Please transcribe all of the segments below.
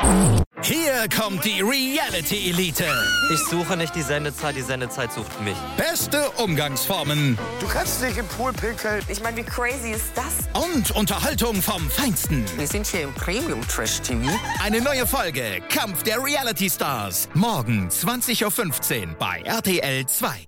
Hier kommt die Reality Elite. Ich suche nicht die Sendezeit sucht mich. Beste Umgangsformen. Du kannst nicht im Pool pinkeln. Ich meine, wie crazy ist das? Und Unterhaltung vom Feinsten. Wir sind hier im Premium Trash TV. Eine neue Folge Kampf der Reality Stars. Morgen 20:15 Uhr bei RTL 2.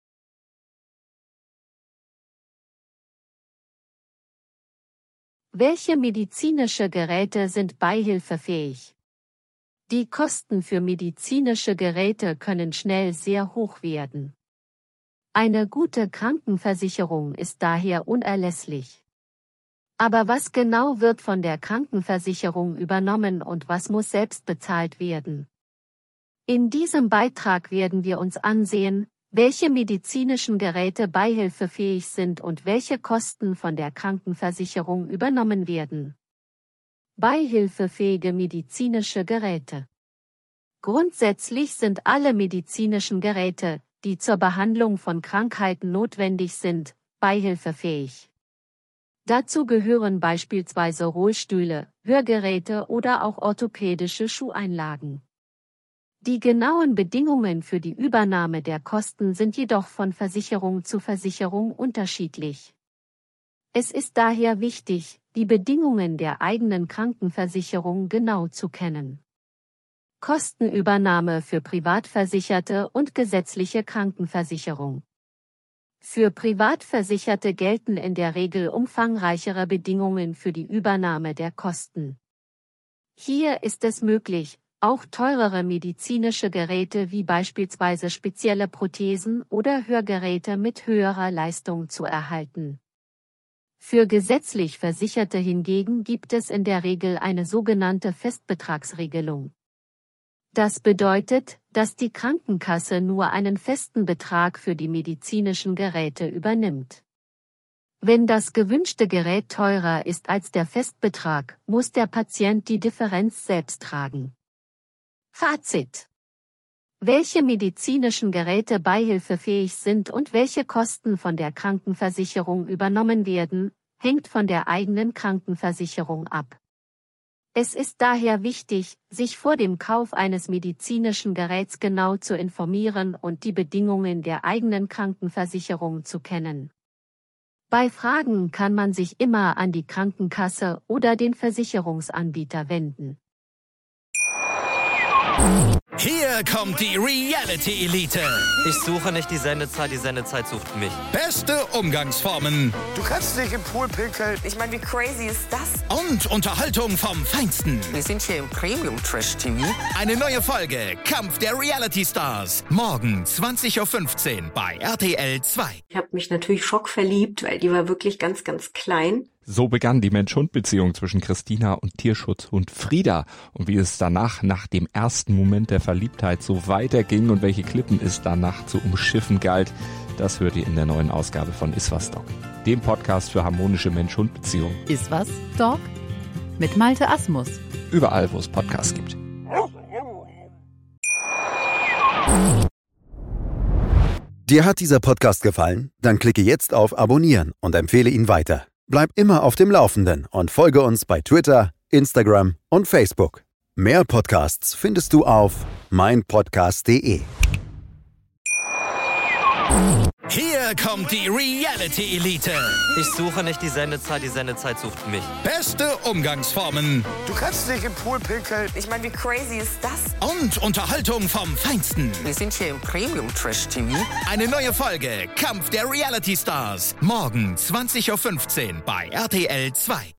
Welche medizinische Geräte sind beihilfefähig? Die Kosten für medizinische Geräte können schnell sehr hoch werden. Eine gute Krankenversicherung ist daher unerlässlich. Aber was genau wird von der Krankenversicherung übernommen und was muss selbst bezahlt werden? In diesem Beitrag werden wir uns ansehen, welche medizinischen Geräte beihilfefähig sind und welche Kosten von der Krankenversicherung übernommen werden. Beihilfefähige medizinische Geräte. Grundsätzlich sind alle medizinischen Geräte, die zur Behandlung von Krankheiten notwendig sind, beihilfefähig. Dazu gehören beispielsweise Rollstühle, Hörgeräte oder auch orthopädische Schuheinlagen. Die genauen Bedingungen für die Übernahme der Kosten sind jedoch von Versicherung zu Versicherung unterschiedlich. Es ist daher wichtig, die Bedingungen der eigenen Krankenversicherung genau zu kennen. Kostenübernahme für Privatversicherte und gesetzliche Krankenversicherung. Für Privatversicherte gelten in der Regel umfangreichere Bedingungen für die Übernahme der Kosten. Hier ist es möglich, auch teurere medizinische Geräte wie beispielsweise spezielle Prothesen oder Hörgeräte mit höherer Leistung zu erhalten. Für gesetzlich Versicherte hingegen gibt es in der Regel eine sogenannte Festbetragsregelung. Das bedeutet, dass die Krankenkasse nur einen festen Betrag für die medizinischen Geräte übernimmt. Wenn das gewünschte Gerät teurer ist als der Festbetrag, muss der Patient die Differenz selbst tragen. Fazit: Welche medizinischen Geräte beihilfefähig sind und welche Kosten von der Krankenversicherung übernommen werden, hängt von der eigenen Krankenversicherung ab. Es ist daher wichtig, sich vor dem Kauf eines medizinischen Geräts genau zu informieren und die Bedingungen der eigenen Krankenversicherung zu kennen. Bei Fragen kann man sich immer an die Krankenkasse oder den Versicherungsanbieter wenden. Hier kommt die Reality Elite. Ich suche nicht die Sendezeit sucht mich. Beste Umgangsformen. Du kannst nicht im Pool pinkeln. Ich meine, wie crazy ist das? Und Unterhaltung vom Feinsten. Wir sind hier im Premium Trash TV. Eine neue Folge Kampf der Reality Stars. Morgen 20:15 Uhr bei RTL 2. Ich habe mich natürlich schockverliebt, weil die war wirklich ganz, ganz klein. So begann die Mensch-Hund-Beziehung zwischen Christina und Tierschutzhund Frieda. Und wie es danach, nach dem ersten Moment der Verliebtheit, so weiterging und welche Klippen es danach zu umschiffen galt, das hört ihr in der neuen Ausgabe von Iswas Dog, dem Podcast für harmonische Mensch-Hund-Beziehungen. Iswas Dog mit Malte Asmus. Überall, wo es Podcasts gibt. Dir hat dieser Podcast gefallen? Dann klicke jetzt auf Abonnieren und empfehle ihn weiter. Bleib immer auf dem Laufenden und folge uns bei Twitter, Instagram und Facebook. Mehr Podcasts findest du auf meinpodcast.de. Hier kommt die Reality Elite. Ich suche nicht die Sendezeit sucht mich. Beste Umgangsformen. Du kannst nicht im Pool pinkeln. Ich meine, wie crazy ist das? Und Unterhaltung vom Feinsten. Wir sind hier im Premium Trash TV. Eine neue Folge Kampf der Reality Stars. Morgen 20:15 Uhr bei RTL 2.